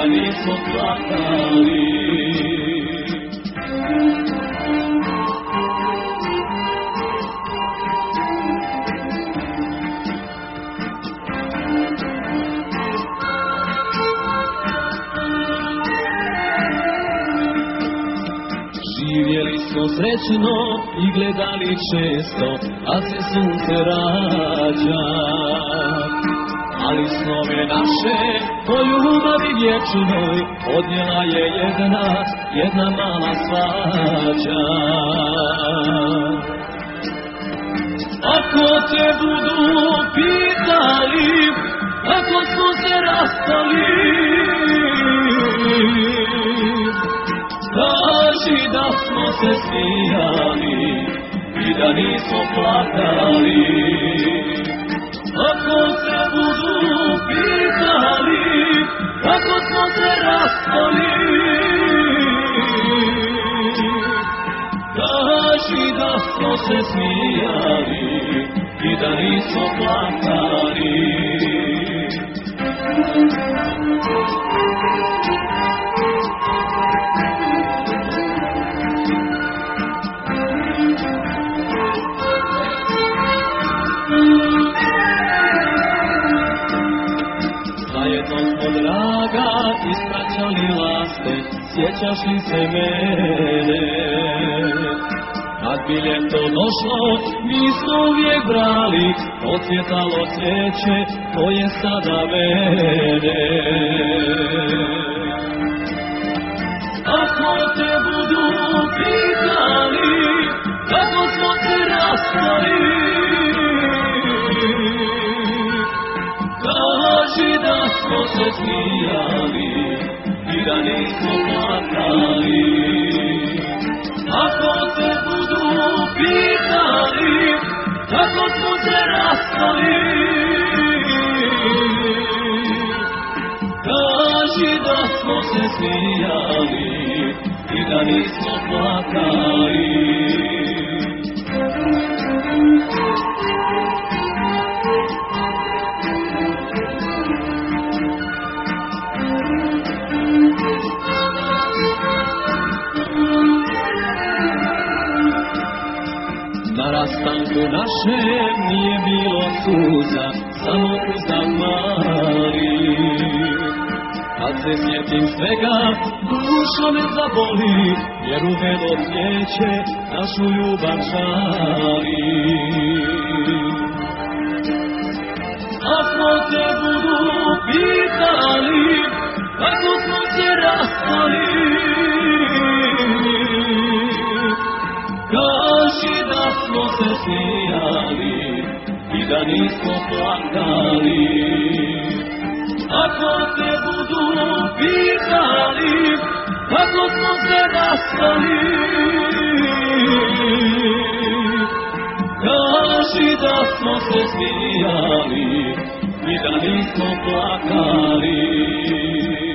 nismo plakali. Živjeli smo srećno i gledali često, a se sunce rađa. Ali snove naše o ljubavi vječnoj odnijela je jedna mala svađa. Ako te budu pitali kako smo se rastali, kaži da smo se smijali i da nismo plakali. Ako te budu pitali kako smo se rastali, kaži da smo se smijali i da nismo plakali. Zajedno smo draga ispraćali laste, sjećaš li se mene? Kad bi ljeto došlo, mi smo uvijek brali, ocvjetalo cvijeće koje sada vene. Ako te budu pitali kako smo se rastali, kaži da smo se smijali i da nismo plakali. Ako te budu pitali kako smo se rastali, kaži da smo se smijali i da nismo plakali. Na rastanku našem nije bilo suza, samo uzak mali. Kad se sjetim svega, duša me zaboli, jer uvelo cvijeće našu ljubav žali. Ako te budu pitali kako smo se rastali, kaži da smo se smijali i da nismo plakali. Ako te budu pitali kako smo se rastali, kaži da smo se smijali i da nismo plakali.